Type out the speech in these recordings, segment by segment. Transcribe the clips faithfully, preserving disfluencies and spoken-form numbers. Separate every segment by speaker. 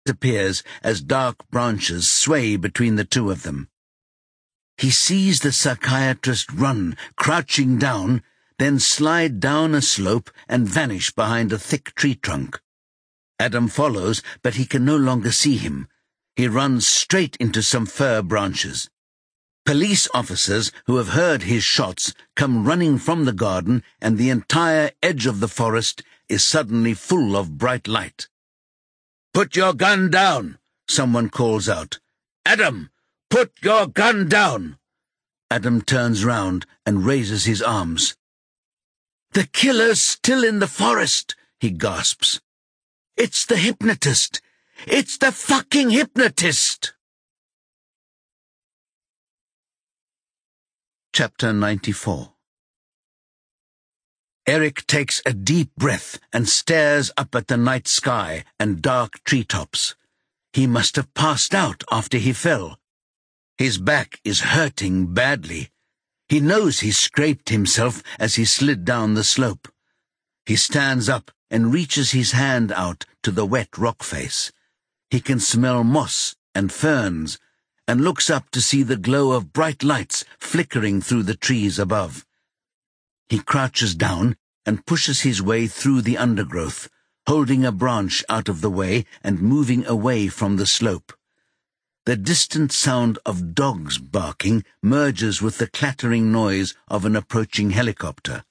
Speaker 1: appears as dark branches sway between the two of them. He sees the psychiatrist run, crouching down, then slide down a slope and vanish behind a thick tree trunk. Adam follows, but he can no longer see him. He runs straight into some fir branches. Police officers who have heard his shots come running from the garden, and the entire edge of the forest is suddenly full of bright light. "Put your gun down," someone calls out. "Adam, put your gun down." Adam turns round and raises his arms. "The killer's still in the forest," he gasps. "It's the hypnotist. It's the fucking hypnotist!" Chapter ninety-four. Eric takes a deep breath and stares up at the night sky and dark treetops. He must have passed out after he fell. His back is hurting badly. He knows he scraped himself as he slid down the slope. He stands up and reaches his hand out to the wet rock face. He can smell moss and ferns, and looks up to see the glow of bright lights flickering through the trees above. He crouches down and pushes his way through the undergrowth, holding a branch out of the way and moving away from the slope. The distant sound of dogs barking merges with the clattering noise of an approaching helicopter.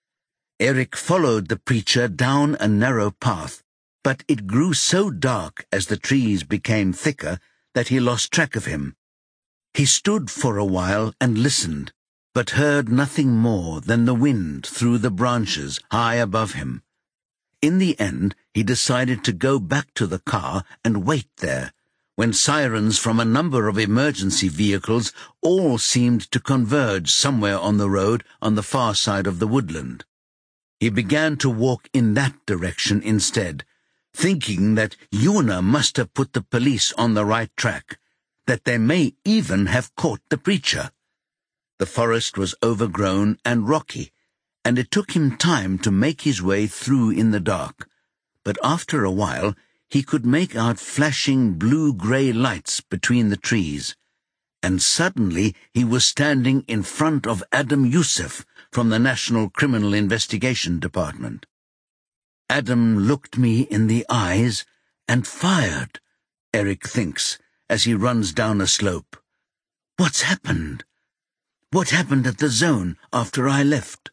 Speaker 1: Eric followed the preacher down a narrow path, but it grew so dark as the trees became thicker that he lost track of him. He stood for a while and listened, but heard nothing more than the wind through the branches high above him. In the end, he decided to go back to the car and wait there, when sirens from a number of emergency vehicles all seemed to converge somewhere on the road on the far side of the woodland. He began to walk in that direction instead, thinking that Una must have put the police on the right track, that they may even have caught the preacher. The forest was overgrown and rocky, and it took him time to make his way through in the dark, but after a while he could make out flashing blue-grey lights between the trees, and suddenly he was standing in front of Adam Youssef from the National Criminal Investigation Department. Adam looked me in the eyes and fired, Eric thinks, as he runs down a slope. What's happened? What happened at the zone after I left?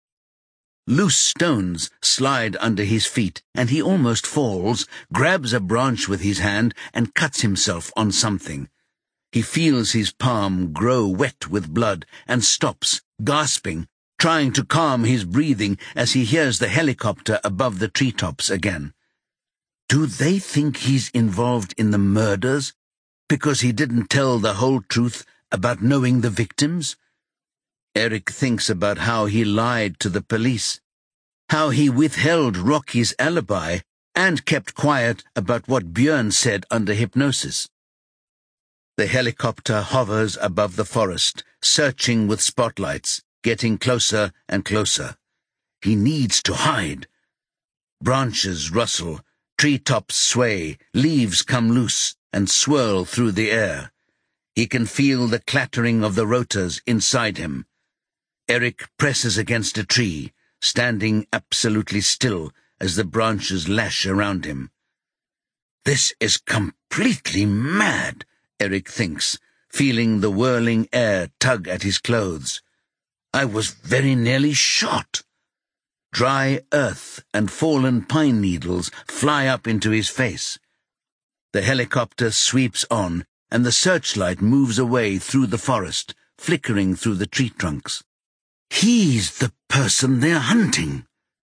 Speaker 1: Loose stones slide under his feet, and he almost falls, grabs a branch with his hand, and cuts himself on something. He feels his palm grow wet with blood and stops, gasping, trying to calm his breathing as he hears the helicopter above the treetops again. Do they think he's involved in the murders because he didn't tell the whole truth about knowing the victims? Eric thinks about how he lied to the police, how he withheld Rocky's alibi and kept quiet about what Björn said under hypnosis. The helicopter hovers above the forest, searching with spotlights, getting closer and closer. He needs to hide. Branches rustle, treetops sway, leaves come loose and swirl through the air. He can feel the clattering of the rotors inside him. Eric presses against a tree, standing absolutely still as the branches lash around him. This is completely mad, Eric thinks, feeling the whirling air tug at his clothes. I was very nearly shot. Dry earth and fallen pine needles fly up into his face. The helicopter sweeps on, and the searchlight moves away through the forest, flickering through the tree trunks. He's the person they're hunting.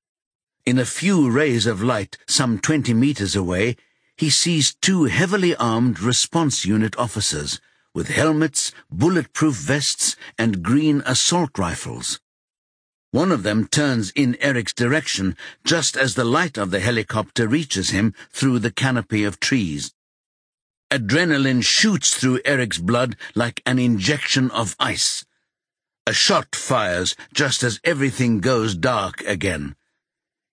Speaker 1: In a few rays of light, some twenty meters away, he sees two heavily armed response unit officers, with helmets, bulletproof vests, and green assault rifles. One of them turns in Eric's direction just as the light of the helicopter reaches him through the canopy of trees. Adrenaline shoots through Eric's blood like an injection of ice. A shot fires just as everything goes dark again.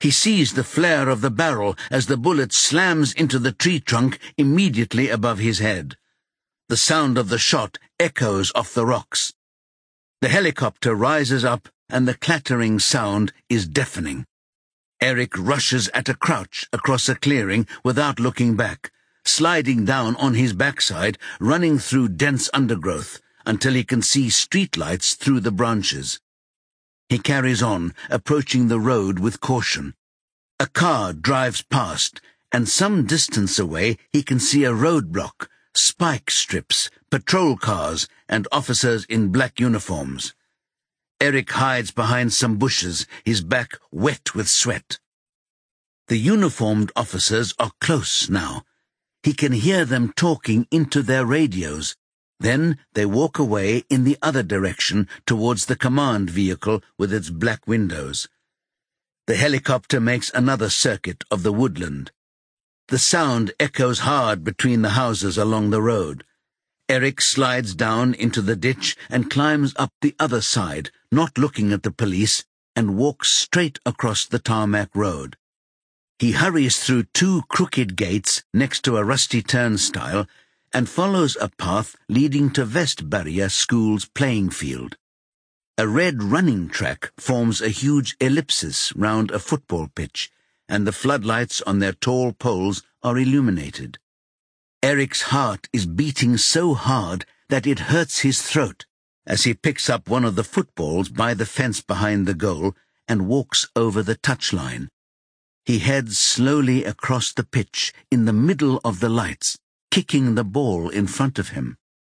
Speaker 1: He sees the flare of the barrel as the bullet slams into the tree trunk immediately above his head. The sound of the shot echoes off the rocks. The helicopter rises up, and the clattering sound is deafening. Eric rushes at a crouch across a clearing without looking back, sliding down on his backside, running through dense undergrowth, until he can see streetlights through the branches. He carries on, approaching the road with caution. A car drives past, and some distance away he can see a roadblock, spike strips, patrol cars, and officers in black uniforms. Eric hides behind some bushes, his back wet with sweat. The uniformed officers are close now. He can hear them talking into their radios. Then they walk away in the other direction towards the command vehicle with its black windows. The helicopter makes another circuit of the woodland. The sound echoes hard between the houses along the road. Eric slides down into the ditch and climbs up the other side, not looking at the police, and walks straight across the tarmac road. He hurries through two crooked gates next to a rusty turnstile and follows a path leading to Westbarrier School's playing field. A red running track forms a huge ellipsis round a football pitch, and the floodlights on their tall poles are illuminated. Eric's heart is beating so hard that it hurts his throat as he picks up one of the footballs by the fence behind the goal and walks over the touchline. He heads slowly across the pitch in the middle of the lights, kicking the ball in front of him.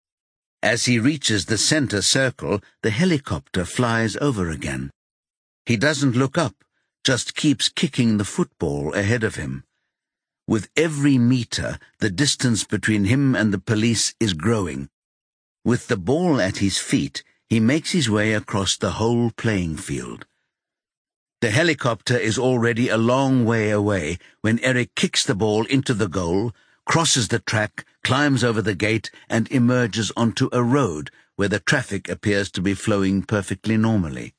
Speaker 1: As he reaches the center circle, the helicopter flies over again. He doesn't look up, just keeps kicking the football ahead of him. With every meter, the distance between him and the police is growing. With the ball at his feet, he makes his way across the whole playing field. The helicopter is already a long way away when Eric kicks the ball into the goal, crosses the track, climbs over the gate, and emerges onto a road where the traffic appears to be flowing perfectly normally.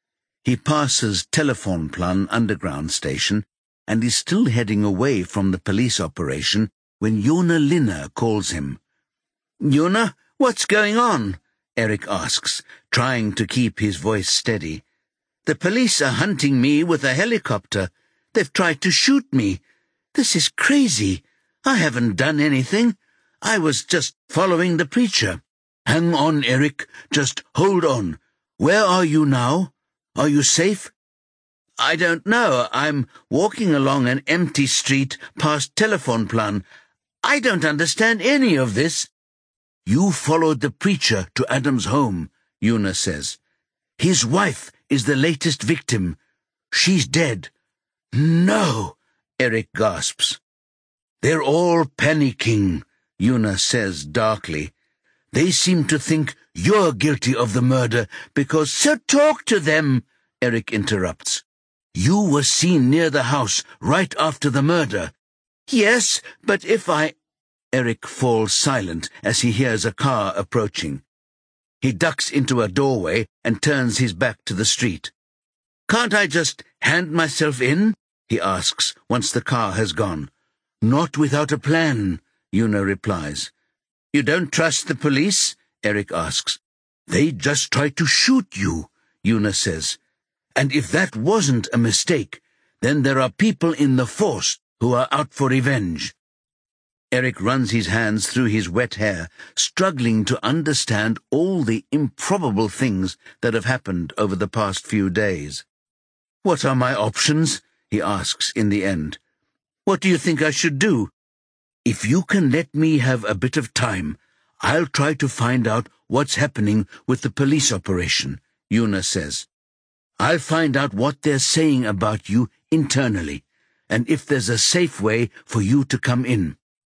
Speaker 1: He passes Telefonplan underground station and is still heading away from the police operation when Jona Linner calls him. "Jona, what's going on?" Eric asks, trying to keep his voice steady. "The police are hunting me with a helicopter. They've tried to shoot me. This is crazy. I haven't done anything. I was just following the preacher." "Hang on, Eric. Just hold on. Where are you now? Are you safe?" "I don't know. I'm walking along an empty street past Telefonplan. I don't understand any of this." "You followed the preacher to Adam's home," Jona says. "His wife is the latest victim. She's dead." "No," Eric gasps. "They're all panicking," Jona says darkly. "They seem to think you're guilty of the murder because—" "So talk to them," Eric interrupts. "You were seen near the house right after the murder." "Yes, but if I—" Eric falls silent as he hears a car approaching. He ducks into a doorway and turns his back to the street. "Can't I just hand myself in?" he asks once the car has gone. "Not without a plan," Jona replies. "You don't trust the police?" Eric asks. "They just tried to shoot you," Jona says. "And if that wasn't a mistake, then there are people in the force who are out for revenge." Eric runs his hands through his wet hair, struggling to understand all the improbable things that have happened over the past few days. "What are my options?" he asks in the end. "What do you think I should do?" "If you can let me have a bit of time, I'll try to find out what's happening with the police operation," Jona says. "I'll find out what they're saying about you internally, and if there's a safe way for you to come in."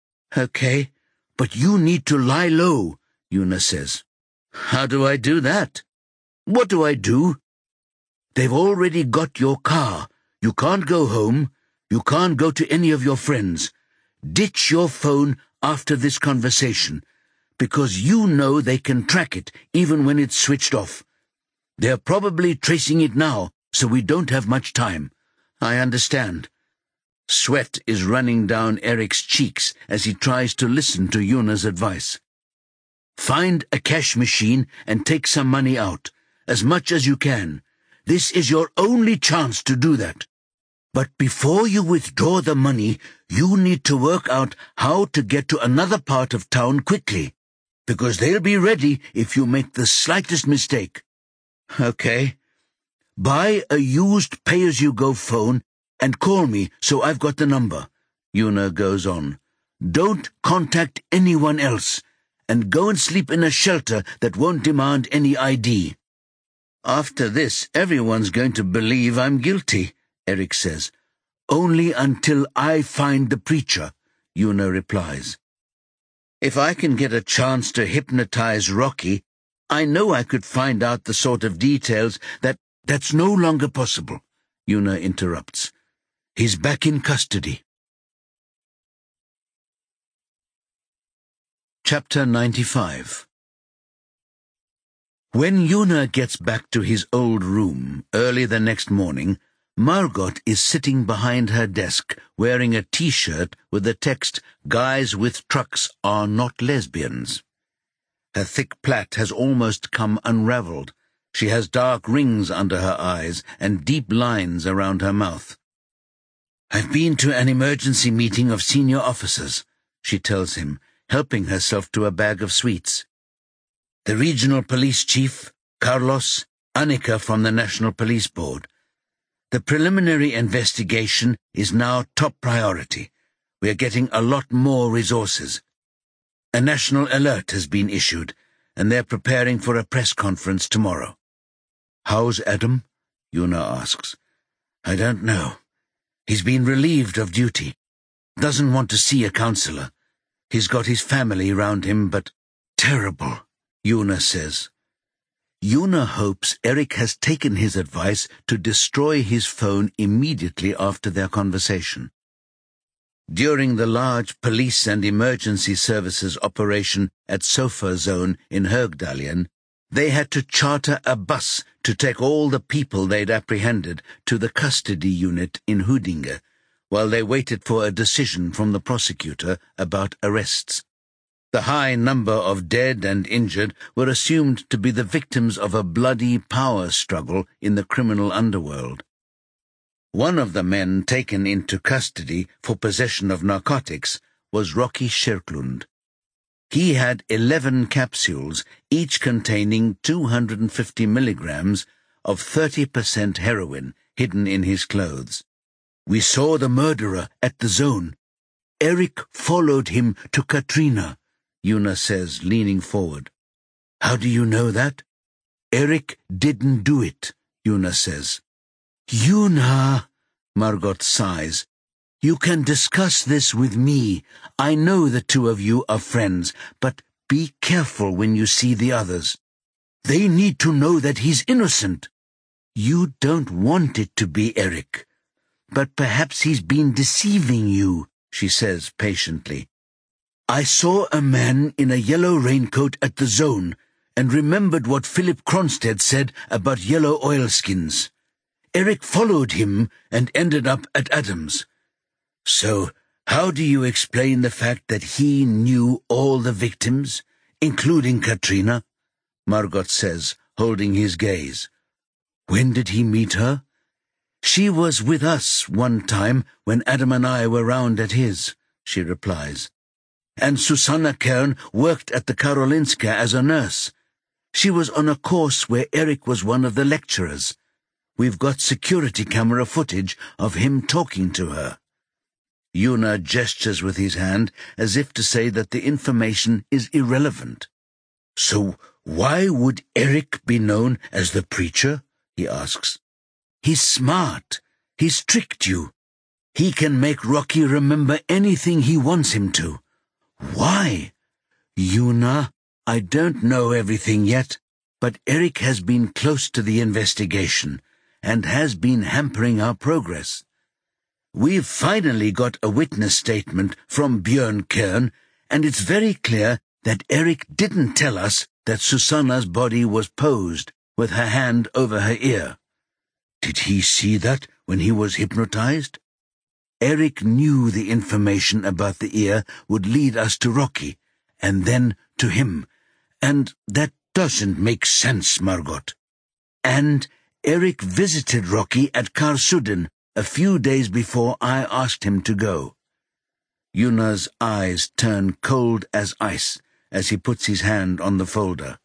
Speaker 1: "Okay, but you need to lie low," Jona says. "How do I do that?" "What do I do?" "They've already got your car. You can't go home. You can't go to any of your friends. Ditch your phone after this conversation, because you know they can track it even when it's switched off. They're probably tracing it now, so we don't have much time. I understand. Sweat is running down Eric's cheeks as he tries to listen to Yuna's advice. Find a cash machine and take some money out, as much as you can. This is your only chance to do that. But before you withdraw the money, you need to work out how to get to another part of town quickly, because they'll be ready if you make the slightest mistake. Okay. Buy a used pay-as-you-go phone and call me so I've got the number, Yuna goes on. Don't contact anyone else, and go and sleep in a shelter that won't demand any I D. After this, everyone's going to believe I'm guilty, Eric says. Only until I find the preacher, Yuna replies. If I can get a chance to hypnotize Rocky, I know I could find out the sort of details that that's no longer possible, Yuna interrupts. He's back in custody. Chapter ninety-five. When Yuna gets back to his old room early the next morning, Margot is sitting behind her desk wearing a T-shirt with the text, "Guys with trucks are not lesbians." Her thick plait has almost come unraveled. She has dark rings under her eyes and deep lines around her mouth. "I've been to an emergency meeting of senior officers," she tells him, helping herself to a bag of sweets. "The regional police chief, Carlos, Annika from the National Police Board. The preliminary investigation is now top priority. We are getting a lot more resources. A national alert has been issued, and they're preparing for a press conference tomorrow." "How's Adam?" Yuna asks. "I don't know. He's been relieved of duty. Doesn't want to see a counselor. He's got his family round him, but terrible," Yuna says. Yuna hopes Eric has taken his advice to destroy his phone immediately after their conversation. During the large police and emergency services operation at Sofa Zone in Högdalen, they had to charter a bus to take all the people they'd apprehended to the custody unit in Huddinge, while they waited for a decision from the prosecutor about arrests. The high number of dead and injured were assumed to be the victims of a bloody power struggle in the criminal underworld. One of the men taken into custody for possession of narcotics was Rocky Schirklund. He had eleven capsules, each containing two hundred fifty milligrams of thirty percent heroin hidden in his clothes. "We saw the murderer at the zone. Eric followed him to Katrina," Yuna says, leaning forward. "How do you know that?" "Eric didn't do it," Yuna says. "Yuna," Margot sighs. "You can discuss this with me. I know the two of you are friends, but be careful when you see the others. They need to know that he's innocent. You don't want it to be Eric. But perhaps he's been deceiving you," she says patiently. "I saw a man in a yellow raincoat at the zone and remembered what Philip Kronstedt said about yellow oilskins. Eric followed him and ended up at Adams. So, how do you explain the fact that he knew all the victims, including Katrina?" Margot says, holding his gaze. "When did he meet her?" "She was with us one time when Adam and I were round at his," she replies. "And Susanna Kern worked at the Karolinska as a nurse. She was on a course where Eric was one of the lecturers. We've got security camera footage of him talking to her." Yuna gestures with his hand as if to say that the information is irrelevant. "So why would Eric be known as the preacher?" he asks. "He's smart. He's tricked you. He can make Rocky remember anything he wants him to." "Why?" "Yuna, I don't know everything yet, but Eric has been close to the investigation and has been hampering our progress. We've finally got a witness statement from Björn Kern, and it's very clear that Eric didn't tell us that Susanna's body was posed with her hand over her ear." "Did he see that when he was hypnotized? Erik knew the information about the ear would lead us to Rocky, and then to him, and that doesn't make sense, Margot. And Erik visited Rocky at Karsudden a few days before I asked him to go. Yuna's eyes turn cold as ice as he puts his hand on the folder.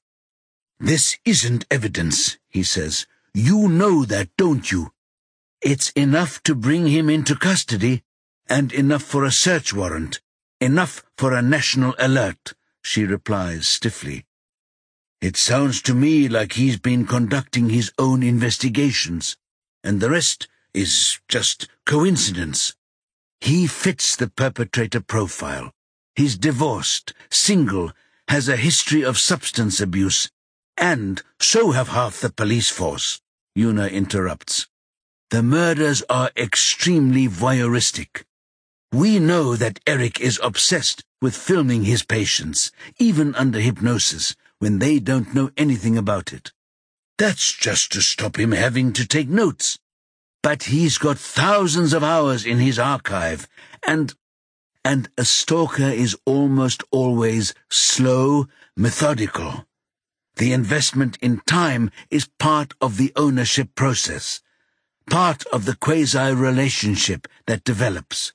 Speaker 1: This isn't evidence, he says. You know that, don't you? It's enough to bring him into custody, and enough for a search warrant, enough for a national alert, she replies stiffly. It sounds to me like he's been conducting his own investigations, and the rest is just coincidence. He fits the perpetrator profile. He's divorced, single, has a history of substance abuse, and so have half the police force, Yuna interrupts. The murders are extremely voyeuristic. We know that Erik is obsessed with filming his patients, even under hypnosis, when they don't know anything about it. That's just to stop him having to take notes. But he's got thousands of hours in his archive, and... and a stalker is almost always slow, methodical. The investment in time is part of the ownership process, part of the quasi-relationship that develops.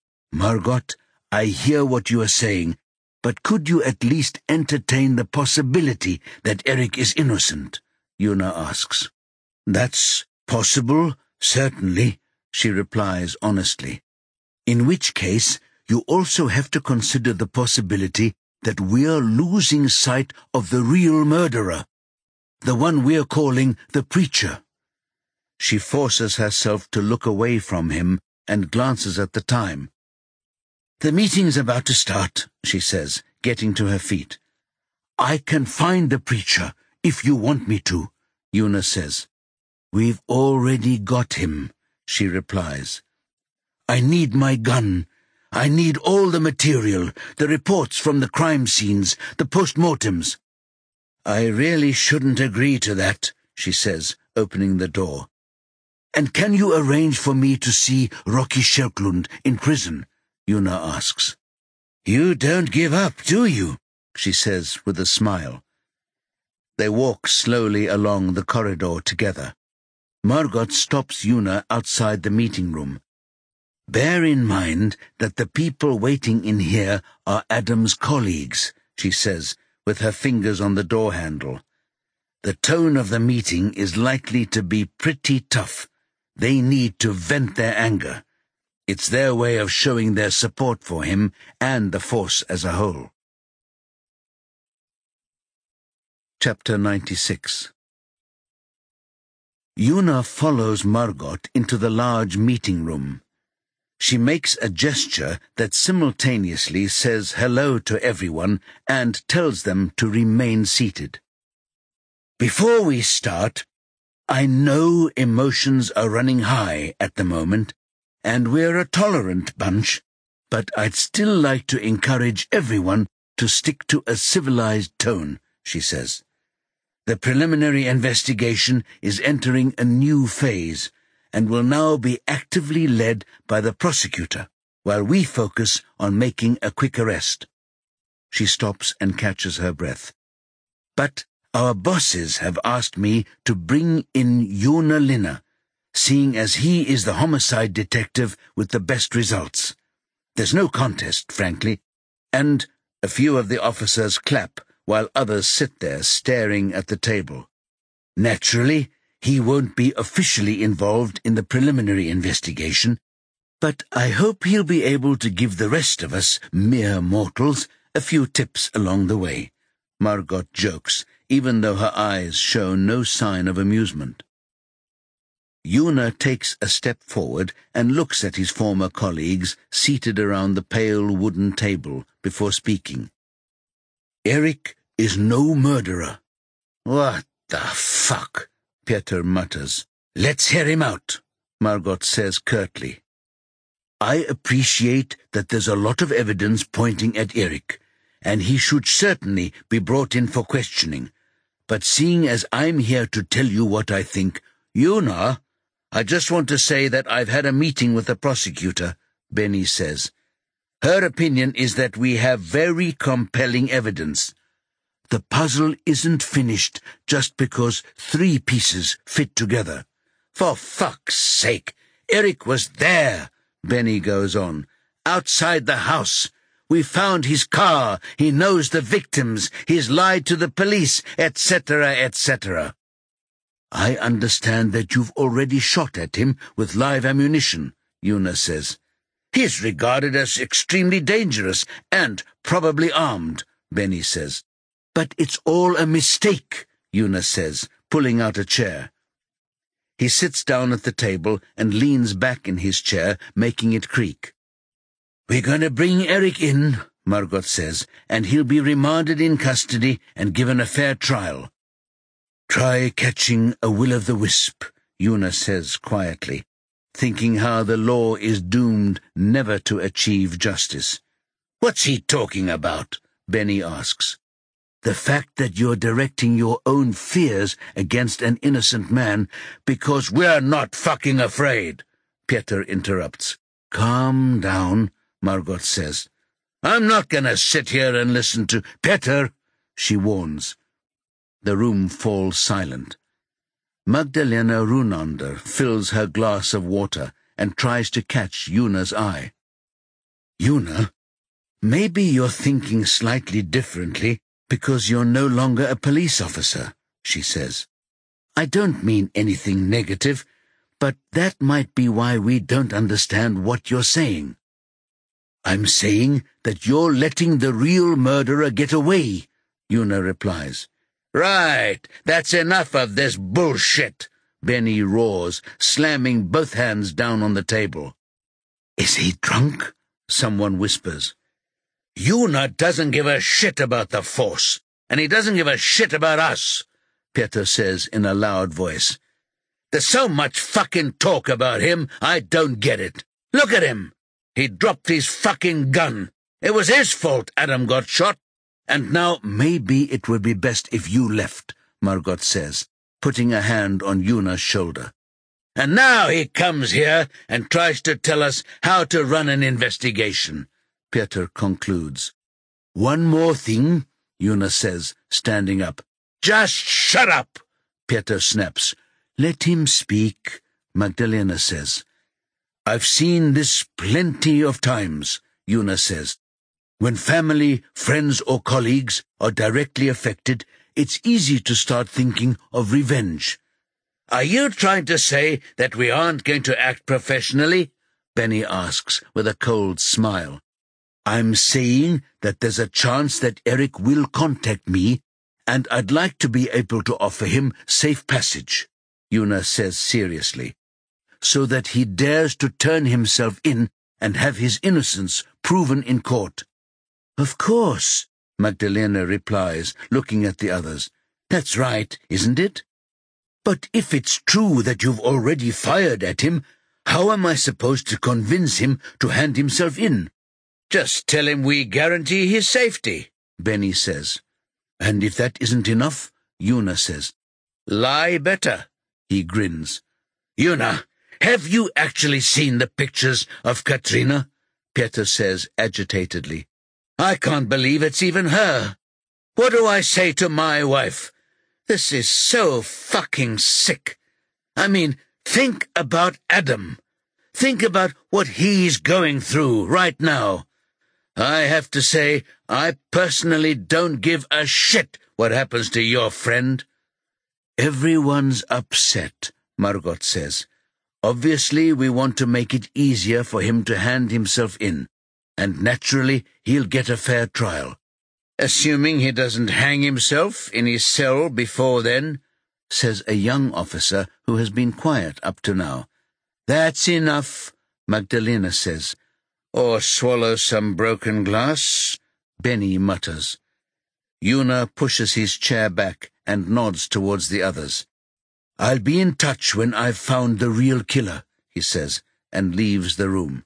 Speaker 1: Margot, I hear what you are saying, but could you at least entertain the possibility that Erik is innocent? Yuna asks. That's possible, certainly, she replies honestly. In which case, you also have to consider the possibility that we're losing sight of the real murderer, the one we're calling the preacher. She forces herself to look away from him and glances at the time. The meeting's about to start, she says, getting to her feet. I can find the preacher, if you want me to, Yuna says. We've already got him, she replies. I need my gun. I need all the material, the reports from the crime scenes, the post-mortems. I really shouldn't agree to that, she says, opening the door. And can you arrange for me to see Rocky Shelklund in prison? Yuna asks. You don't give up, do you? She says with a smile. They walk slowly along the corridor together. Margot stops Yuna outside the meeting room. Bear in mind that the people waiting in here are Adam's colleagues, she says, with her fingers on the door handle. The tone of the meeting is likely to be pretty tough. They need to vent their anger. It's their way of showing their support for him and the force as a whole. Chapter ninety-six. Yuna follows Margot into the large meeting room. She makes a gesture that simultaneously says hello to everyone and tells them to remain seated. Before we start, I know emotions are running high at the moment, and we're a tolerant bunch, but I'd still like to encourage everyone to stick to a civilized tone, she says. The preliminary investigation is entering a new phase, and will now be actively led by the prosecutor, while we focus on making a quick arrest. She stops and catches her breath. But our bosses have asked me to bring in Yuna Linna, seeing as he is the homicide detective with the best results. There's no contest, frankly, and a few of the officers clap while others sit there staring at the table. Naturally, he won't be officially involved in the preliminary investigation, but I hope he'll be able to give the rest of us, mere mortals, a few tips along the way. Margot jokes, even though her eyes show no sign of amusement. Yuna takes a step forward and looks at his former colleagues seated around the pale wooden table before speaking. Erik is no murderer. What the fuck? Peter mutters. Let's hear him out, Margot says curtly. I appreciate that there's a lot of evidence pointing at Erik, and he should certainly be brought in for questioning. But seeing as I'm here to tell you what I think, Yuna, I just want to say that I've had a meeting with the prosecutor, Benny says. Her opinion is that we have very compelling evidence. The puzzle isn't finished just because three pieces fit together. For fuck's sake, Eric was there, Benny goes on. Outside the house. We found his car, he knows the victims, he's lied to the police, et cetera, et cetera. I understand that you've already shot at him with live ammunition, Una says. He's regarded as extremely dangerous and probably armed, Benny says. But it's all a mistake, Una says, pulling out a chair. He sits down at the table and leans back in his chair, making it creak. We're going to bring Eric in, Margot says, and he'll be remanded in custody and given a fair trial. Try catching a will-o'-the-wisp, Una says quietly, thinking how the law is doomed never to achieve justice. What's he talking about? Benny asks. The fact that you're directing your own fears against an innocent man because we're not fucking afraid, Peter interrupts. Calm down, Margot says. I'm not gonna sit here and listen to Peter, she warns. The room falls silent. Magdalena Runander fills her glass of water and tries to catch Una's eye. Una, maybe you're thinking slightly differently because you're no longer a police officer, she says. I don't mean anything negative, but that might be why we don't understand what you're saying. I'm saying that you're letting the real murderer get away, Una replies. Right, that's enough of this bullshit, Benny roars, slamming both hands down on the table. Is he drunk? Someone whispers. Una doesn't give a shit about the Force, and he doesn't give a shit about us, Peter says in a loud voice. There's so much fucking talk about him, I don't get it. Look at him. He dropped his fucking gun. It was his fault Adam got shot. And now maybe it would be best if you left, Margot says, putting a hand on Una's shoulder. And now he comes here and tries to tell us how to run an investigation, Peter concludes. One more thing, Una says, standing up. Just shut up, Peter snaps. Let him speak, Magdalena says. I've seen this plenty of times, Una says. When family, friends or colleagues are directly affected, it's easy to start thinking of revenge. Are you trying to say that we aren't going to act professionally? Benny asks with a cold smile. I'm saying that there's a chance that Eric will contact me, and I'd like to be able to offer him safe passage, Una says seriously, so that he dares to turn himself in and have his innocence proven in court. Of course, Magdalena replies, looking at the others. That's right, isn't it? But if it's true that you've already fired at him, how am I supposed to convince him to hand himself in? Just tell him we guarantee his safety, Benny says. And if that isn't enough, Una says. Lie better, he grins. Una, have you actually seen the pictures of Katrina? Peter says agitatedly. I can't believe it's even her. What do I say to my wife? This is so fucking sick. I mean, think about Adam. Think about what he's going through right now. I have to say, I personally don't give a shit what happens to your friend. Everyone's upset, Margot says. Obviously, we want to make it easier for him to hand himself in. And naturally he'll get a fair trial. Assuming he doesn't hang himself in his cell before then, says a young officer who has been quiet up to now. That's enough, Magdalena says. Or swallow some broken glass, Benny mutters. Una pushes his chair back and nods towards the others. I'll be in touch when I've found the real killer, he says, and leaves the room.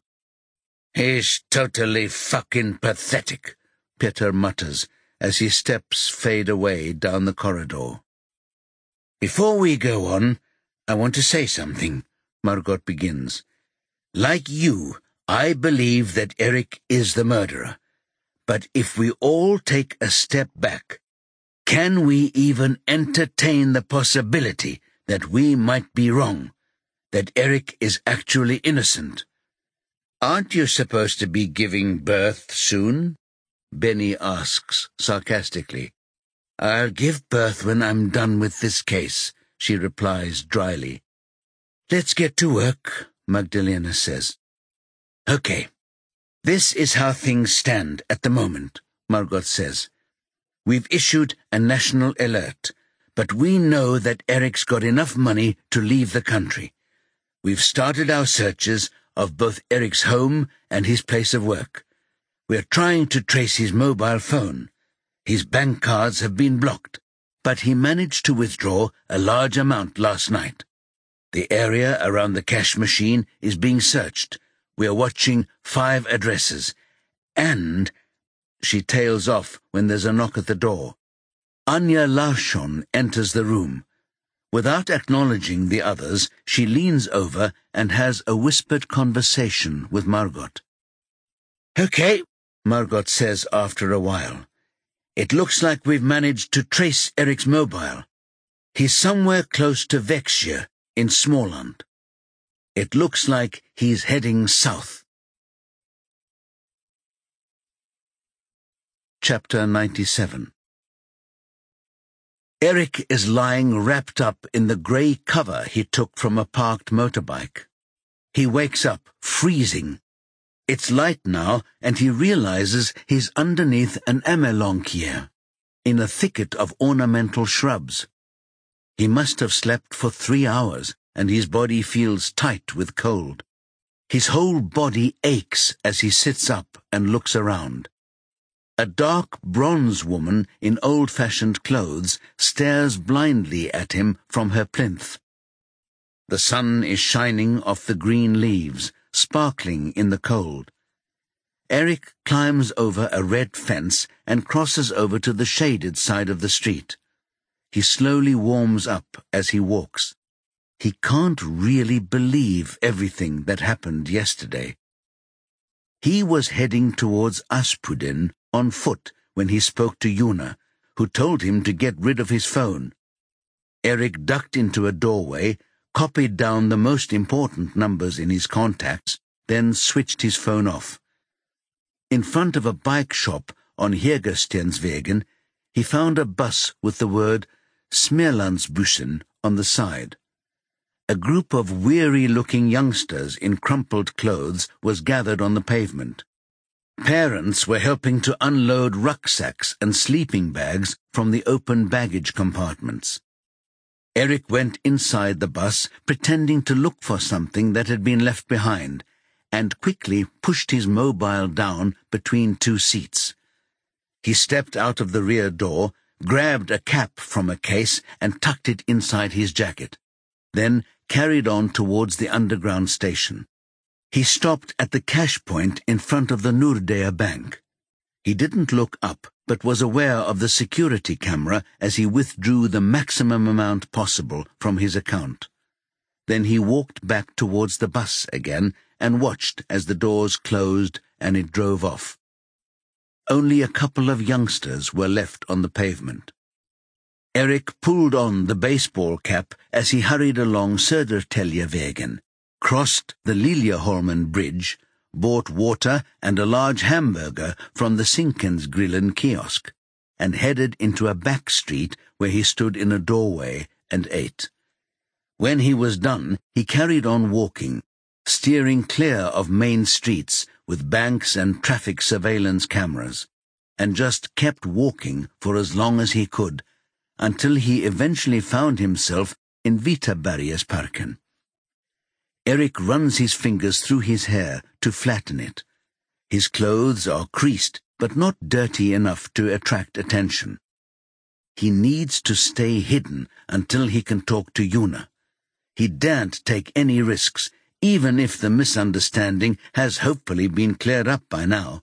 Speaker 1: He's totally fucking pathetic, Peter mutters as his steps fade away down the corridor. Before we go on, I want to say something, Margot begins. Like you, I believe that Erik is the murderer. But if we all take a step back, can we even entertain the possibility that we might be wrong, that Erik is actually innocent? Aren't you supposed to be giving birth soon? Benny asks sarcastically. I'll give birth when I'm done with this case, she replies dryly. Let's get to work, Magdalena says. Okay, this is how things stand at the moment, Margot says. We've issued a national alert, but we know that Erik's got enough money to leave the country. We've started our searches of both Erik's home and his place of work. We're trying to trace his mobile phone. His bank cards have been blocked, but he managed to withdraw a large amount last night. The area around the cash machine is being searched. We're watching five addresses. And... She tails off when there's a knock at the door. Anja Larsson enters the room. Without acknowledging the others, she leans over and has a whispered conversation with Margot. Okay, Margot says after a while. It looks like we've managed to trace Erik's mobile. He's somewhere close to Växjö in Småland. It looks like he's heading south. Chapter ninety-seven. Erik is lying wrapped up in the grey cover he took from a parked motorbike. He wakes up, freezing. It's light now, and he realizes he's underneath an amelanchier, in a thicket of ornamental shrubs. He must have slept for three hours, and his body feels tight with cold. His whole body aches as he sits up and looks around. A dark bronze woman in old-fashioned clothes stares blindly at him from her plinth. The sun is shining off the green leaves, sparkling in the cold. Erik climbs over a red fence and crosses over to the shaded side of the street. He slowly warms up as he walks. He can't really believe everything that happened yesterday. He was heading towards Aspudden on foot when he spoke to Juna, who told him to get rid of his phone. Erik ducked into a doorway, copied down the most important numbers in his contacts, then switched his phone off. In front of a bike shop on Hägerstensvägen, he found a bus with the word Smelandsbussen on the side. A group of weary-looking youngsters in crumpled clothes was gathered on the pavement. Parents were helping to unload rucksacks and sleeping bags from the open baggage compartments. Erik went inside the bus, pretending to look for something that had been left behind, and quickly pushed his mobile down between two seats. He stepped out of the rear door, grabbed a cap from a case and tucked it inside his jacket, then carried on towards the underground station. He stopped at the cash point in front of the Nordea Bank. He didn't look up, but was aware of the security camera as he withdrew the maximum amount possible from his account. Then he walked back towards the bus again and watched as the doors closed and it drove off. Only a couple of youngsters were left on the pavement. Erik pulled on the baseball cap as he hurried along Södertäljevägen, crossed the Liljeholmen Bridge, bought water and a large hamburger from the Zinkensgrillen kiosk, and headed into a back street where he stood in a doorway and ate. When he was done, he carried on walking, steering clear of main streets with banks and traffic surveillance cameras, and just kept walking for as long as he could, until he eventually found himself in Vitabergsparken. Erik runs his fingers through his hair to flatten it. His clothes are creased, but not dirty enough to attract attention. He needs to stay hidden until he can talk to Juna. He daren't take any risks, even if the misunderstanding has hopefully been cleared up by now.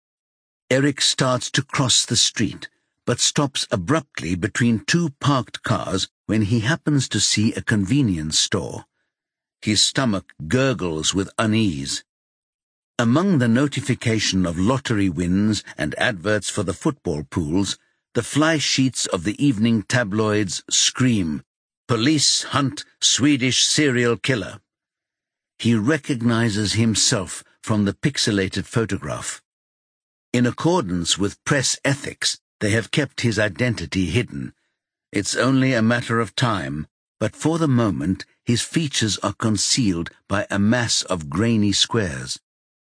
Speaker 1: Erik starts to cross the street, but stops abruptly between two parked cars when he happens to see a convenience store. His stomach gurgles with unease. Among the notification of lottery wins and adverts for the football pools, the fly sheets of the evening tabloids scream, "Police hunt Swedish serial killer." He recognizes himself from the pixelated photograph. In accordance with press ethics, they have kept his identity hidden. It's only a matter of time, but for the moment his features are concealed by a mass of grainy squares.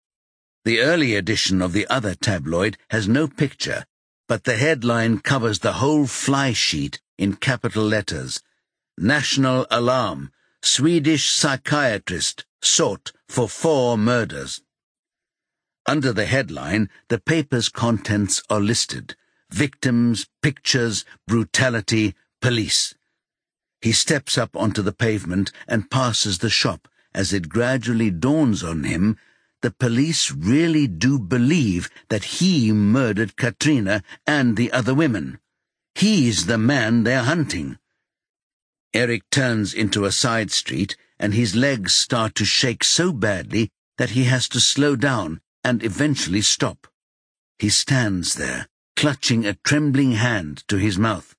Speaker 1: The early edition of the other tabloid has no picture, but the headline covers the whole fly sheet in capital letters. National alarm. Swedish psychiatrist sought for four murders. Under the headline, the paper's contents are listed: victims, pictures, brutality, police. He steps up onto the pavement and passes the shop as it gradually dawns on him the police really do believe that he murdered Katrina and the other women. He's the man they're hunting. Eric turns into a side street, and his legs start to shake so badly that he has to slow down and eventually stop. He stands there, clutching a trembling hand to his mouth.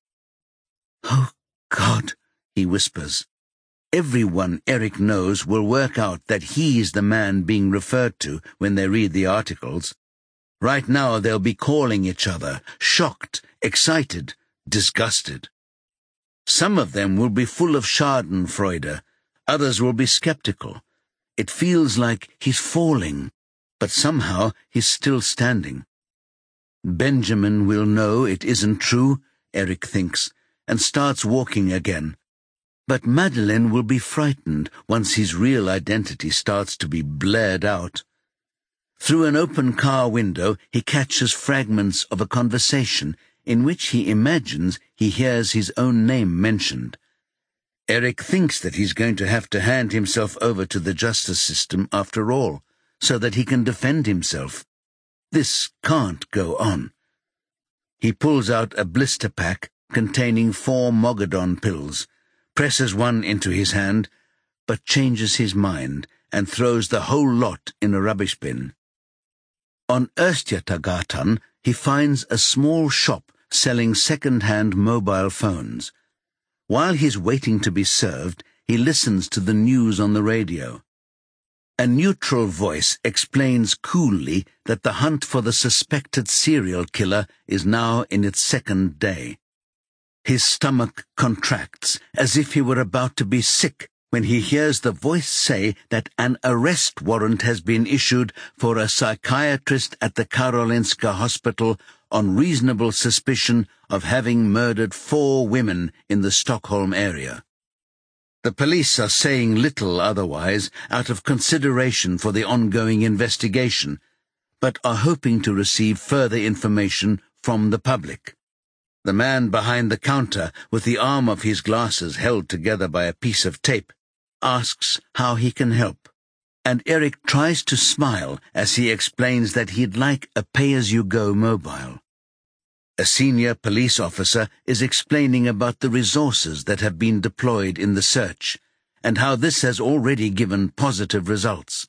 Speaker 1: "Oh, God," he whispers. Everyone Eric knows will work out that he's the man being referred to when they read the articles. Right now they'll be calling each other, shocked, excited, disgusted. Some of them will be full of schadenfreude, others will be skeptical. It feels like he's falling, but somehow he's still standing. Benjamin will know it isn't true, Eric thinks, and starts walking again. But Madeleine will be frightened once his real identity starts to be blared out. Through an open car window, he catches fragments of a conversation in which he imagines he hears his own name mentioned. Eric thinks that he's going to have to hand himself over to the justice system after all, so that he can defend himself. This can't go on. He pulls out a blister pack containing four Mogadon pills, presses one into his hand, but changes his mind and throws the whole lot in a rubbish bin. On Östgötagatan, he finds a small shop selling second-hand mobile phones. While he's waiting to be served, he listens to the news on the radio. A neutral voice explains coolly that the hunt for the suspected serial killer is now in its second day. His stomach contracts, as if he were about to be sick, when he hears the voice say that an arrest warrant has been issued for a psychiatrist at the Karolinska Hospital on reasonable suspicion of having murdered four women in the Stockholm area. The police are saying little otherwise out of consideration for the ongoing investigation, but are hoping to receive further information from the public. The man behind the counter, with the arm of his glasses held together by a piece of tape, asks how he can help, and Eric tries to smile as he explains that he'd like a pay-as-you-go mobile. A senior police officer is explaining about the resources that have been deployed in the search, and how this has already given positive results.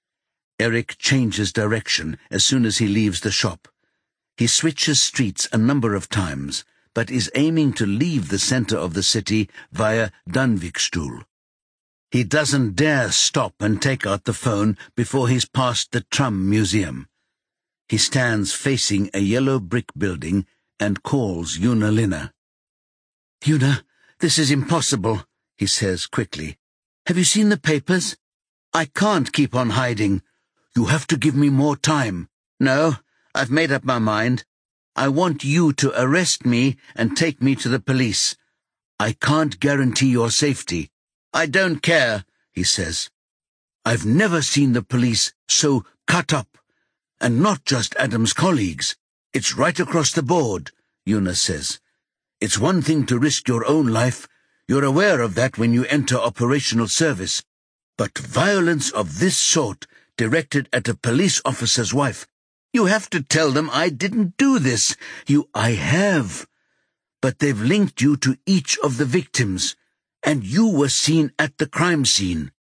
Speaker 1: Eric changes direction as soon as he leaves the shop. He switches streets a number of times, but is aiming to leave the center of the city via Dunvikstuhl. He doesn't dare stop and take out the phone before he's past the Tram Museum. He stands facing a yellow brick building and calls Una Linna. "Una, this is impossible," he says quickly. "Have you seen the papers? I can't keep on hiding. You have to give me more time." "No, I've made up my mind. I want you to arrest me and take me to the police. I can't guarantee your safety." "I don't care," he says. "I've never seen the police so cut up. And not just Adam's colleagues. It's right across the board," Una says. "It's one thing to risk your own life. You're aware of that when you enter operational service. But violence of this sort, directed at a police officer's wife, you have to tell them I didn't do this. You, I have. But they've linked you to each of the victims, and you were seen at the crime scene.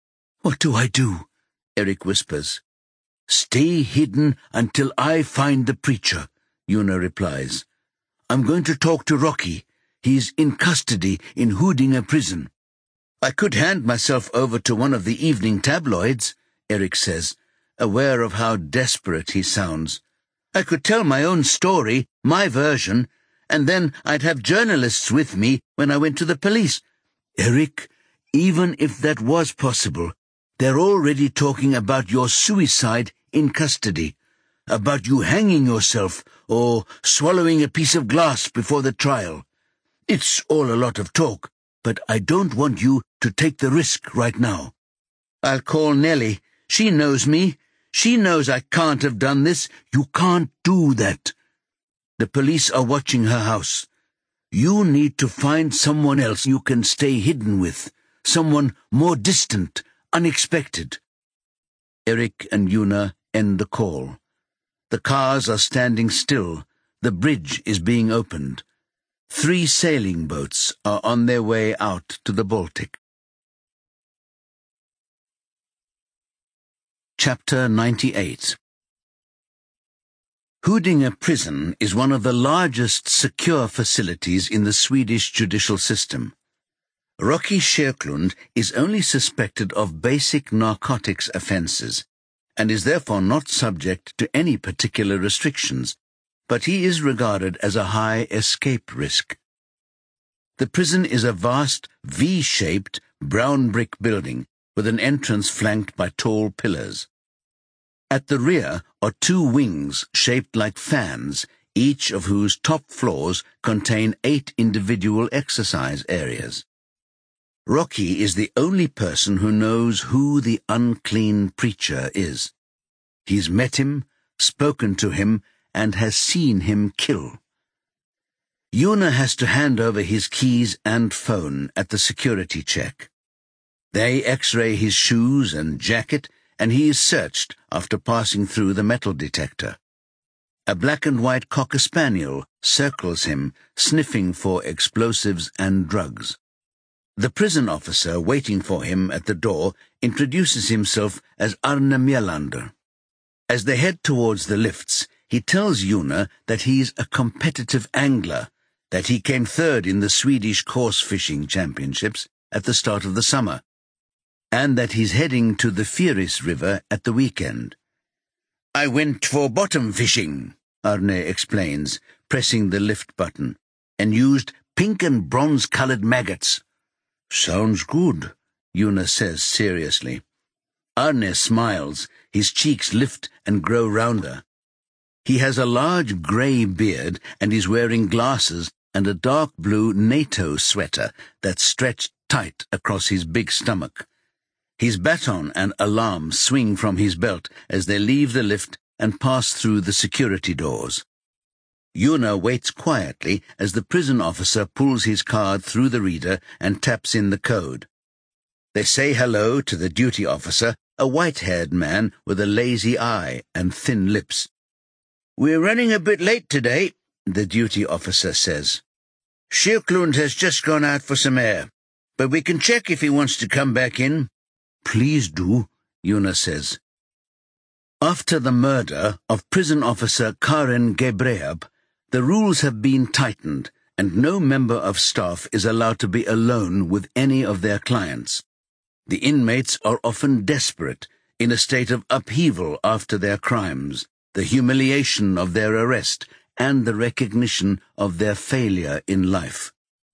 Speaker 1: "What do I do?" Eric whispers. "Stay hidden until I find the preacher," Yuna replies. "I'm going to talk to Rocky. He's in custody in Hoodinger prison." "I could hand myself over to one of the evening tabloids," Eric says, aware of how desperate he sounds. "I could tell my own story, my version, and then I'd have journalists with me when I went to the police." "Eric, even if that was possible, they're already talking about your suicide in custody, about you hanging yourself or swallowing a piece of glass before the trial. It's all a lot of talk, but I don't want you to take the risk right now." "I'll call Nellie. She knows me. She knows I can't have done this." "You can't do that. The police are watching her house. You need to find someone else you can stay hidden with, someone more distant, unexpected." Eric and Yuna end the call. The cars are standing still. The bridge is being opened. Three sailing boats are on their way out to the Baltic. Chapter ninety-eight. Hoodinger Prison is one of the largest secure facilities in the Swedish judicial system. Rocky Kyrklund is only suspected of basic narcotics offences and is therefore not subject to any particular restrictions, but he is regarded as a high escape risk. The prison is a vast, V-shaped, brown brick building with an entrance flanked by tall pillars. At the rear are two wings shaped like fans, each of whose top floors contain eight individual exercise areas. Rocky is the only person who knows who the unclean preacher is. He's met him, spoken to him, and has seen him kill. Yuna has to hand over his keys and phone at the security check. They x-ray his shoes and jacket, and he is searched after passing through the metal detector. A black and white cocker spaniel circles him, sniffing for explosives and drugs. The prison officer waiting for him at the door introduces himself as Arne Mjelander. As they head towards the lifts, he tells Yuna that he's a competitive angler, that he came third in the Swedish coarse fishing championships at the start of the summer, and that he's heading to the Fyris River at the weekend. "I went for bottom fishing," Arne explains, pressing the lift button, "and used pink and bronze-colored maggots." "Sounds good," Yuna says seriously. Arne smiles, his cheeks lift and grow rounder. He has a large grey beard and is wearing glasses and a dark blue NATO sweater that's stretched tight across his big stomach. His baton and alarm swing from his belt as they leave the lift and pass through the security doors. Yuna waits quietly as the prison officer pulls his card through the reader and taps in the code. They say hello to the duty officer, a white-haired man with a lazy eye and thin lips. "We're running a bit late today," the duty officer says. "Kyrklund has just gone out for some air, but we can check if he wants to come back in." "Please do," Yuna says. After the murder of prison officer Karen Gebreab, the rules have been tightened, and no member of staff is allowed to be alone with any of their clients. The inmates are often desperate, in a state of upheaval after their crimes, the humiliation of their arrest, and the recognition of their failure in life.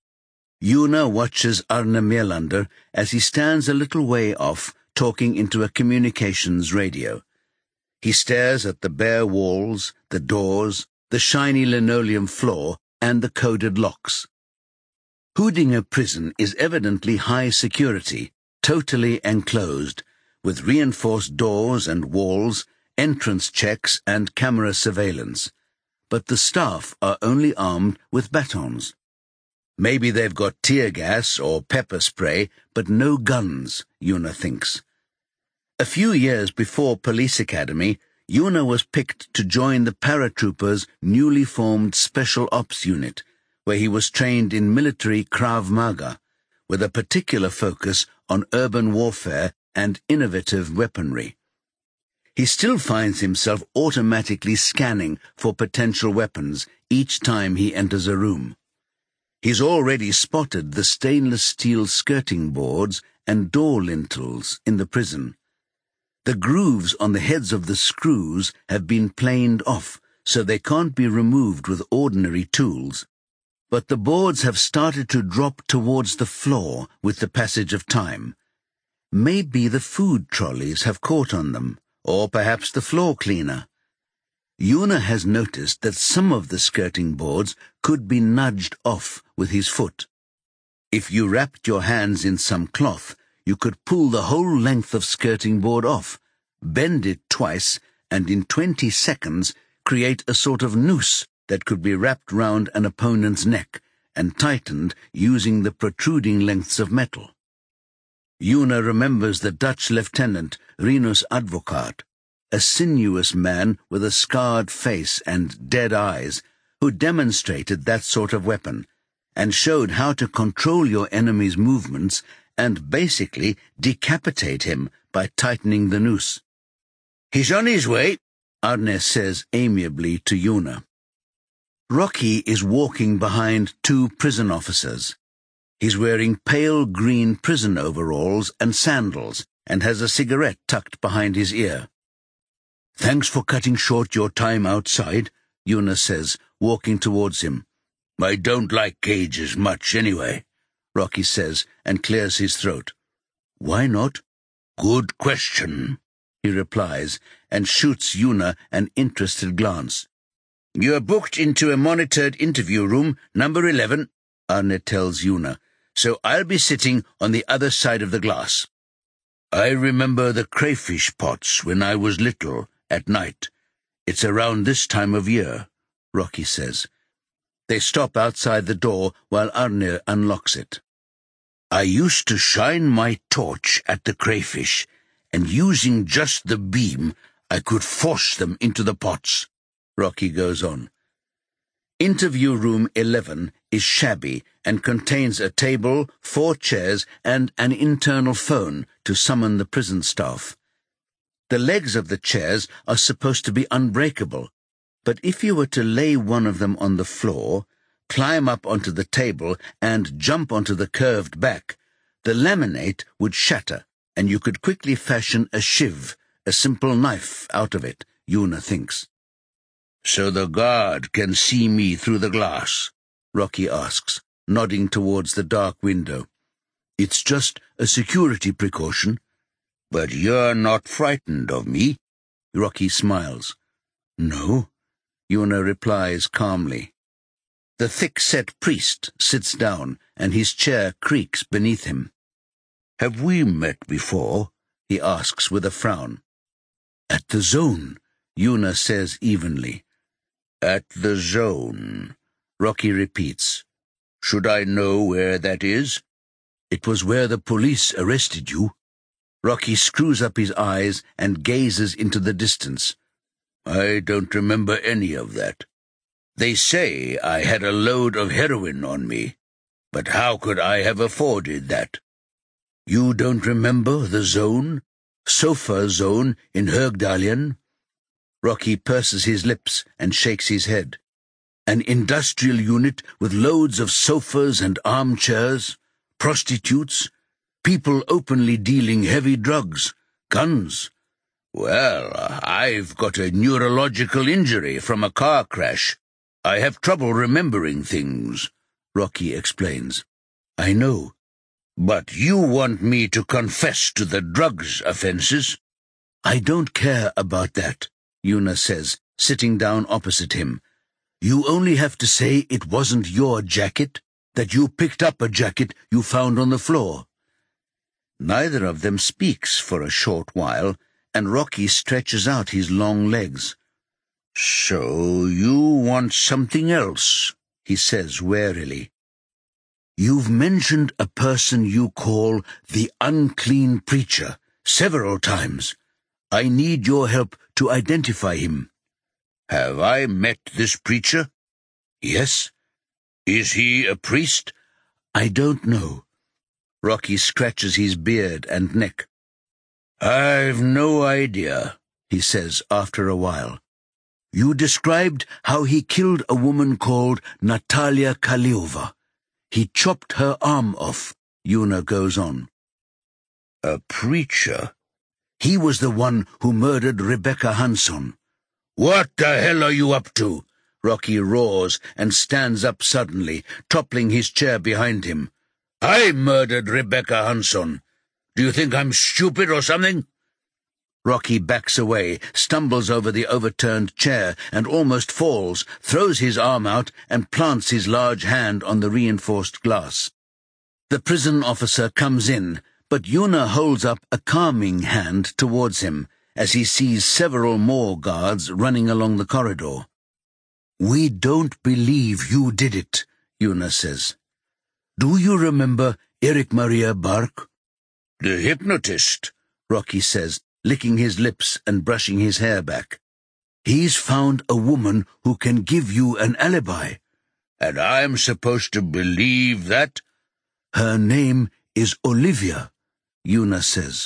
Speaker 1: Yuna watches Arne Mjelander as he stands a little way off, talking into a communications radio. He stares at the bare walls, the doors, the shiny linoleum floor, and the coded locks. Hoodinger Prison is evidently high security, totally enclosed, with reinforced doors and walls, entrance checks, and camera surveillance. But the staff are only armed with batons. Maybe they've got tear gas or pepper spray, but no guns, Yuna thinks. A few years before Police Academy, Yuna was picked to join the paratroopers' newly formed Special Ops Unit, where he was trained in military Krav Maga, with a particular focus on urban warfare and innovative weaponry. He still finds himself automatically scanning for potential weapons each time he enters a room. He's already spotted the stainless steel skirting boards and door lintels in the prison. The grooves on the heads of the screws have been planed off, so they can't be removed with ordinary tools. But the boards have started to drop towards the floor with the passage of time. Maybe the food trolleys have caught on them, or perhaps the floor cleaner. Yuna has noticed that some of the skirting boards could be nudged off with his foot. If you wrapped your hands in some cloth, you could pull the whole length of skirting board off, bend it twice, and in twenty seconds create a sort of noose that could be wrapped round an opponent's neck and tightened using the protruding lengths of metal. Yuna remembers the Dutch lieutenant Rinus Advocaat, a sinuous man with a scarred face and dead eyes, who demonstrated that sort of weapon, and showed how to control your enemy's movements and basically decapitate him by tightening the noose. "He's on his way," Arne says amiably to Yuna. Rocky is walking behind two prison officers. He's wearing pale green prison overalls and sandals and has a cigarette tucked behind his ear. "Thanks for cutting short your time outside," Yuna says, walking towards him. "I don't like cages much anyway," Rocky says, and clears his throat. "Why not?" "Good question," he replies, and shoots Yuna an interested glance. "You're booked into a monitored interview room, number eleven, Arne tells Yuna, "so I'll be sitting on the other side of the glass." "I remember the crayfish pots when I was little, at night. It's around this time of year," Rocky says. They stop outside the door while Arne unlocks it. "I used to shine my torch at the crayfish, and using just the beam, I could force them into the pots," Rocky goes on. Interview room eleven is shabby and contains a table, four chairs, and an internal phone to summon the prison staff. The legs of the chairs are supposed to be unbreakable, but if you were to lay one of them on the floor, climb up onto the table, and jump onto the curved back, the laminate would shatter, and you could quickly fashion a shiv, a simple knife, out of it, Yuna thinks. "So the guard can see me through the glass?" Rocky asks, nodding towards the dark window. "It's just a security precaution." "But you're not frightened of me?" Rocky smiles. "No," Yuna replies calmly. The thick-set priest sits down, and his chair creaks beneath him. "Have we met before?" he asks with a frown. "At the Zone," Yuna says evenly. "At the Zone," Rocky repeats. "Should I know where that is?" "It was where the police arrested you." Rocky screws up his eyes and gazes into the distance. "I don't remember any of that. They say I had a load of heroin on me, but how could I have afforded that?" "You don't remember the Zone? Sofa Zone in Högdalen?" Rocky purses his lips and shakes his head. "An industrial unit with loads of sofas and armchairs, prostitutes, people openly dealing heavy drugs, guns." "Well, I've got a neurological injury from a car crash. I have trouble remembering things," Rocky explains. "I know." "But you want me to confess to the drugs offenses?" "I don't care about that," Yuna says, sitting down opposite him. "You only have to say it wasn't your jacket, that you picked up a jacket you found on the floor." Neither of them speaks for a short while, and Rocky stretches out his long legs. "So you want something else," he says warily. "You've mentioned a person you call the unclean preacher several times. I need your help to identify him." "Have I met this preacher?" "Yes." "Is he a priest?" "I don't know." Rocky scratches his beard and neck. "I've no idea," he says after a while. "You described how he killed a woman called Natalia Kaliova. He chopped her arm off," Yuna goes on. "A preacher? He was the one who murdered Rebecca Hanson." "What the hell are you up to?" Rocky roars and stands up suddenly, toppling his chair behind him. "I murdered Rebecca Hanson. Do you think I'm stupid or something?" Rocky backs away, stumbles over the overturned chair and almost falls, throws his arm out and plants his large hand on the reinforced glass. The prison officer comes in, but Yuna holds up a calming hand towards him as he sees several more guards running along the corridor. "We don't believe you did it," Yuna says. "Do you remember Eric Maria Bark?" "The hypnotist," Rocky says, licking his lips and brushing his hair back. "He's found a woman who can give you an alibi." "And I'm supposed to believe that?" "Her name is Olivia," Yuna says.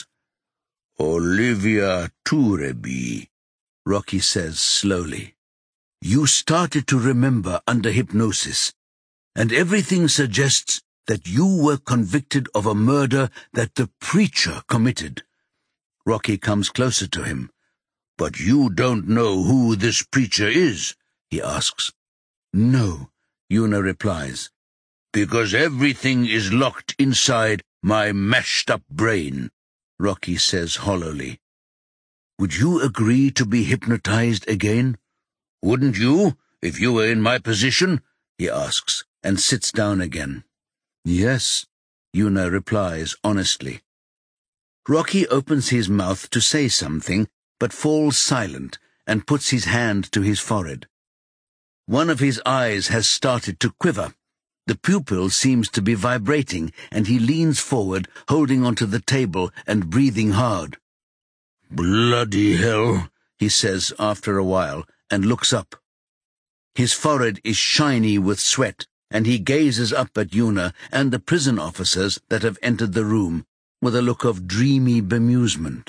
Speaker 1: "Olivia Turebi," Rocky says slowly. "You started to remember under hypnosis, and everything suggests that you were convicted of a murder that the preacher committed." Rocky comes closer to him. "But you don't know who this preacher is?" he asks. "No," Yuna replies. "Because everything is locked inside my mashed-up brain," Rocky says hollowly. "Would you agree to be hypnotized again?" "Wouldn't you, if you were in my position?" he asks, and sits down again. "Yes," Yuna replies honestly. Rocky opens his mouth to say something, but falls silent and puts his hand to his forehead. One of his eyes has started to quiver. The pupil seems to be vibrating, and he leans forward, holding onto the table and breathing hard. "Bloody hell," he says after a while, and looks up. His forehead is shiny with sweat, and he gazes up at Yuna and the prison officers that have entered the room with a look of dreamy bemusement.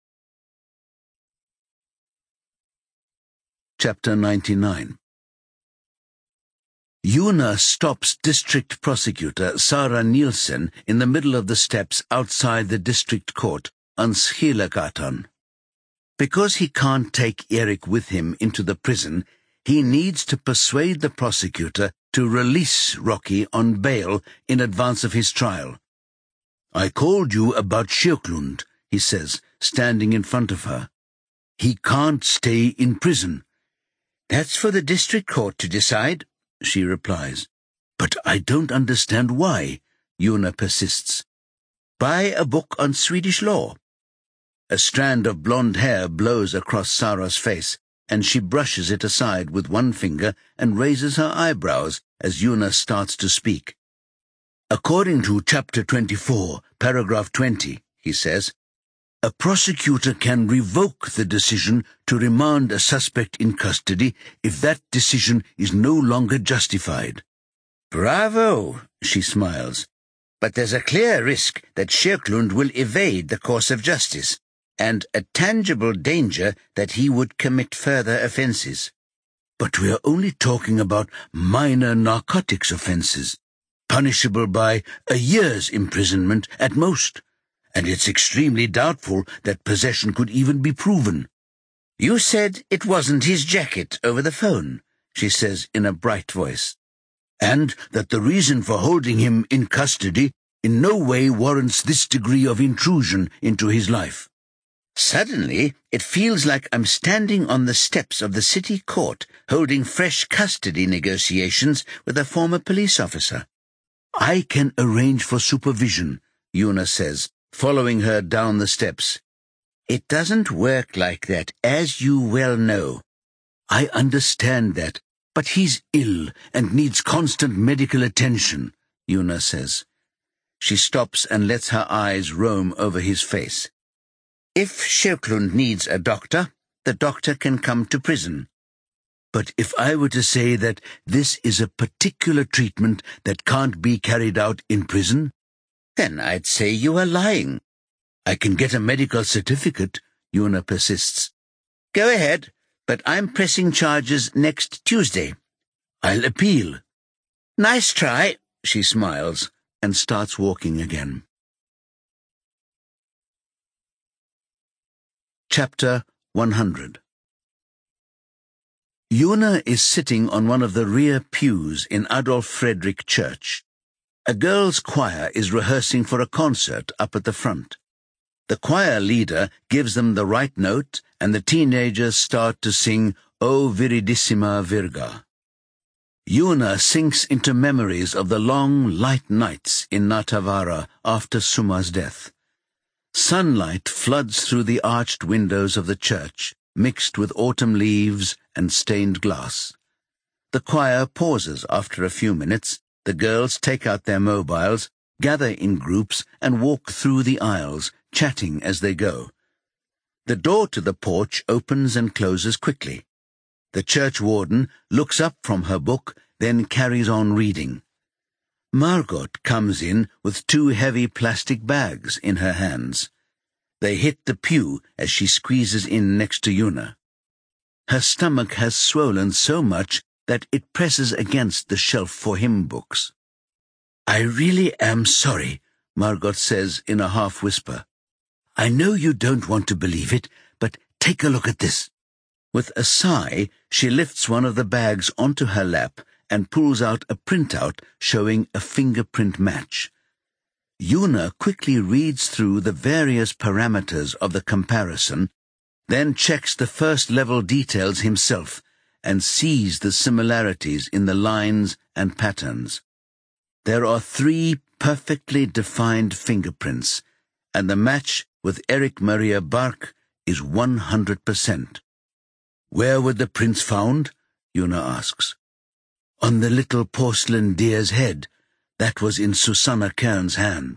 Speaker 1: Chapter ninety-nine. Yuna stops District Prosecutor Sarah Nielsen in the middle of the steps outside the district court on Skilagatan. Because he can't take Eric with him into the prison, he needs to persuade the prosecutor to release Rocky on bail in advance of his trial. "I called you about Sjöklund," he says, standing in front of her. "He can't stay in prison." "That's for the district court to decide," she replies. "But I don't understand why," Yuna persists. "Buy a book on Swedish law." A strand of blonde hair blows across Sarah's face, and she brushes it aside with one finger and raises her eyebrows as Yuna starts to speak. "According to Chapter twenty-four, Paragraph twenty, he says, a prosecutor can revoke the decision to remand a suspect in custody if that decision is no longer justified. "Bravo," she smiles. "But there's a clear risk that Sjöklund will evade the course of justice, and a tangible danger that he would commit further offences." "But we are only talking about minor narcotics offences, punishable by a year's imprisonment at most, and it's extremely doubtful that possession could even be proven." "You said it wasn't his jacket over the phone," she says in a bright voice. "And that the reason for holding him in custody in no way warrants this degree of intrusion into his life." Suddenly, it feels like I'm standing on the steps of the city court holding fresh custody negotiations with a former police officer. "I can arrange for supervision," Yuna says, following her down the steps. "It doesn't work like that, as you well know." "I understand that, but he's ill and needs constant medical attention," Yuna says. She stops and lets her eyes roam over his face. "If Sjöklund needs a doctor, the doctor can come to prison." "But if I were to say that this is a particular treatment that can't be carried out in prison?" "Then I'd say you are lying." I can get a medical certificate, Una persists. Go ahead, but I'm pressing charges next Tuesday. I'll appeal. Nice try, she smiles and starts walking again. Chapter one hundred. Una is sitting on one of the rear pews in Adolf Fredrik Church. A girls' choir is rehearsing for a concert up at the front. The choir leader gives them the right note, and the teenagers start to sing O Viridissima Virga. Una sinks into memories of the long, light nights in Natavara after Suma's death. Sunlight floods through the arched windows of the church, mixed with autumn leaves and stained glass. The choir pauses after a few minutes. The girls take out their mobiles, gather in groups, and walk through the aisles, chatting as they go. The door to the porch opens and closes quickly. The church warden looks up from her book, then carries on reading. Margot comes in with two heavy plastic bags in her hands. They hit the pew as she squeezes in next to Una. Her stomach has swollen so much that it presses against the shelf for hymn books. I really am sorry, Margot says in a half-whisper. I know you don't want to believe it, but take a look at this. With a sigh, she lifts one of the bags onto her lap and pulls out a printout showing a fingerprint match. Una quickly reads through the various parameters of the comparison, then checks the first-level details himself and sees the similarities in the lines and patterns. There are three perfectly defined fingerprints, and the match with Eric Maria Bark is one hundred percent. Where were the prints found? Una asks. On the little porcelain deer's head. That was in Susanna Kern's hand.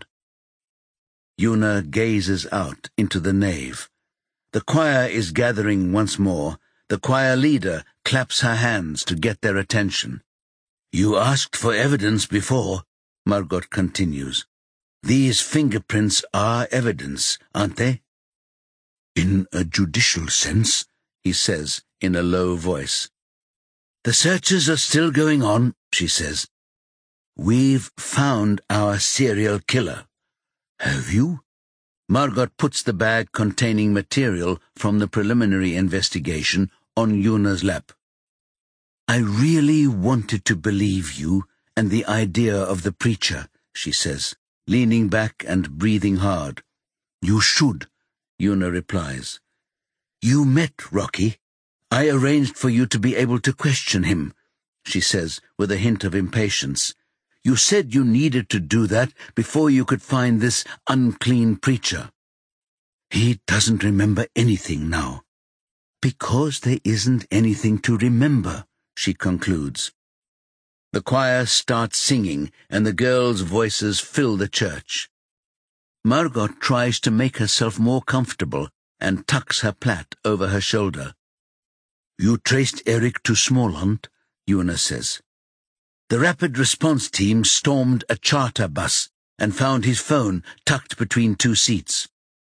Speaker 1: Una gazes out into the nave. The choir is gathering once more. The choir leader claps her hands to get their attention. You asked for evidence before, Margot continues. These fingerprints are evidence, aren't they? In a judicial sense, he says in a low voice. The searches are still going on, she says. We've found our serial killer. Have you? Margot puts the bag containing material from the preliminary investigation on Una's lap. I really wanted to believe you and the idea of the preacher, she says, leaning back and breathing hard. You should, Una replies. You met Rocky. I arranged for you to be able to question him, she says with a hint of impatience. You said you needed to do that before you could find this unclean preacher. He doesn't remember anything now. Because there isn't anything to remember, she concludes. The choir starts singing, and the girls' voices fill the church. Margot tries to make herself more comfortable and tucks her plait over her shoulder. You traced Eric to Småland, Una says. The rapid response team stormed a charter bus and found his phone tucked between two seats.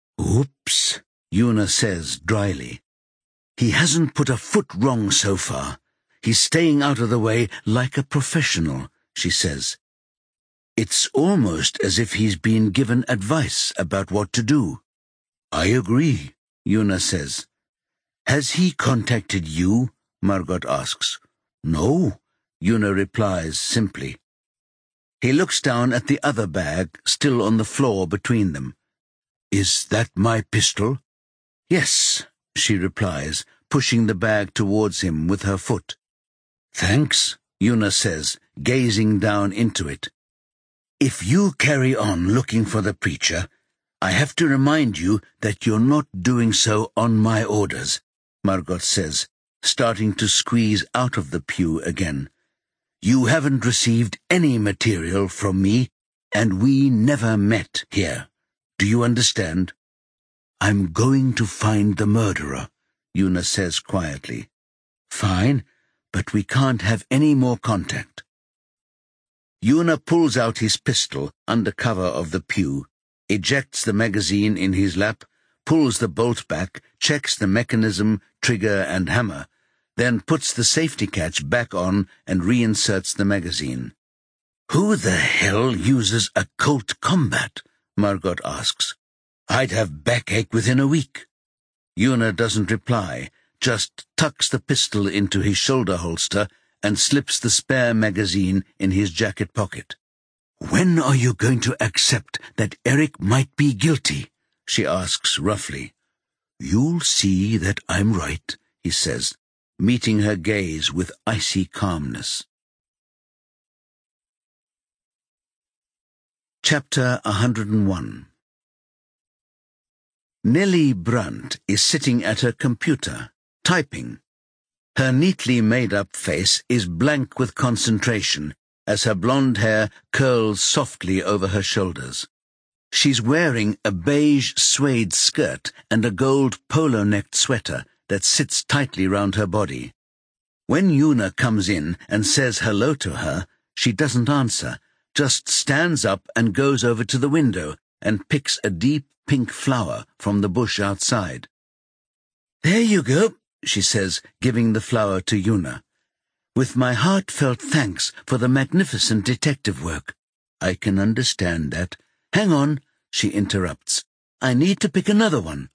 Speaker 1: Oops, Una says dryly. He hasn't put a foot wrong so far. He's staying out of the way like a professional, she says. It's almost as if he's been given advice about what to do. I agree, Una says. Has he contacted you? Margot asks. No, Una replies simply. He looks down at the other bag, still on the floor between them. Is that my pistol? Yes, she replies, pushing the bag towards him with her foot. Thanks, Una says, gazing down into it. If you carry on looking for the preacher, I have to remind you that you're not doing so on my orders, Margot says, starting to squeeze out of the pew again. You haven't received any material from me, and we never met here. Do you understand? I'm going to find the murderer, Una says quietly. Fine, but we can't have any more contact. Una pulls out his pistol under cover of the pew. ejects the magazine in his lap, pulls the bolt back, checks the mechanism, trigger, and hammer, then puts the safety catch back on and reinserts the magazine. "Who the hell uses a Colt Combat?" Margot asks. "I'd have backache within a week." Una doesn't reply, just tucks the pistol into his shoulder holster and slips the spare magazine in his jacket pocket. "When are you going to accept that Eric might be guilty?" she asks roughly. "You'll see that I'm right," he says, meeting her gaze with icy calmness. Chapter one hundred one. Nellie Brunt is sitting at her computer, typing. Her neatly made-up face is blank with concentration as her blonde hair curls softly over her shoulders. She's wearing a beige suede skirt and a gold polo-necked sweater that sits tightly round her body. When Una comes in and says hello to her, she doesn't answer, just stands up and goes over to the window and picks a deep pink flower from the bush outside. "There you go," she says, giving the flower to Una. "With my heartfelt thanks for the magnificent detective work." "I can understand that. Hang on," she interrupts. "I need to pick another one."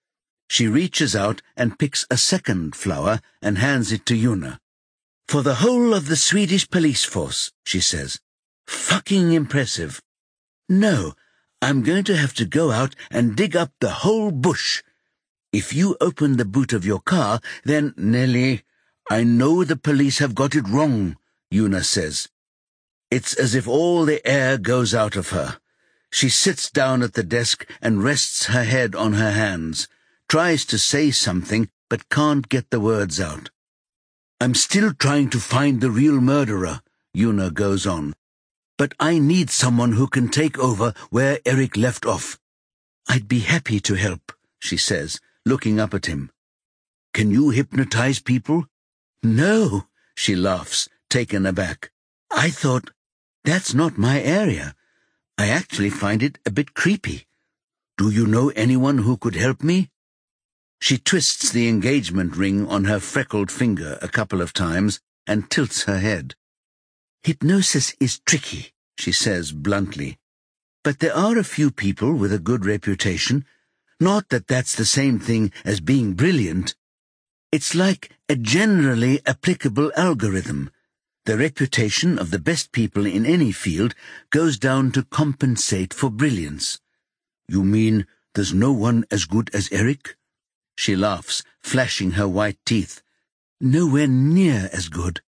Speaker 1: She reaches out and picks a second flower and hands it to Una. "For the whole of the Swedish police force," she says. "Fucking impressive." "No, I'm going to have to go out and dig up the whole bush. If you open the boot of your car, then—" "Nellie, I know the police have got it wrong," Una says. It's as if all the air goes out of her. She sits down at the desk and rests her head on her hands, tries to say something but can't get the words out. "I'm still trying to find the real murderer," Una goes on. "But I need someone who can take over where Eric left off." "I'd be happy to help," she says, looking up at him. "Can you hypnotize people?" "No," she laughs, taken aback. "I thought, that's not my area. I actually find it a bit creepy. Do you know anyone who could help me?" She twists the engagement ring on her freckled finger a couple of times and tilts her head. "Hypnosis is tricky," she says bluntly. "But there are a few people with a good reputation. Not that that's the same thing as being brilliant. It's like a generally applicable algorithm. The reputation of the best people in any field goes down to compensate for brilliance." "You mean there's no one as good as Eric?" She laughs, flashing her white teeth. "Nowhere near as good."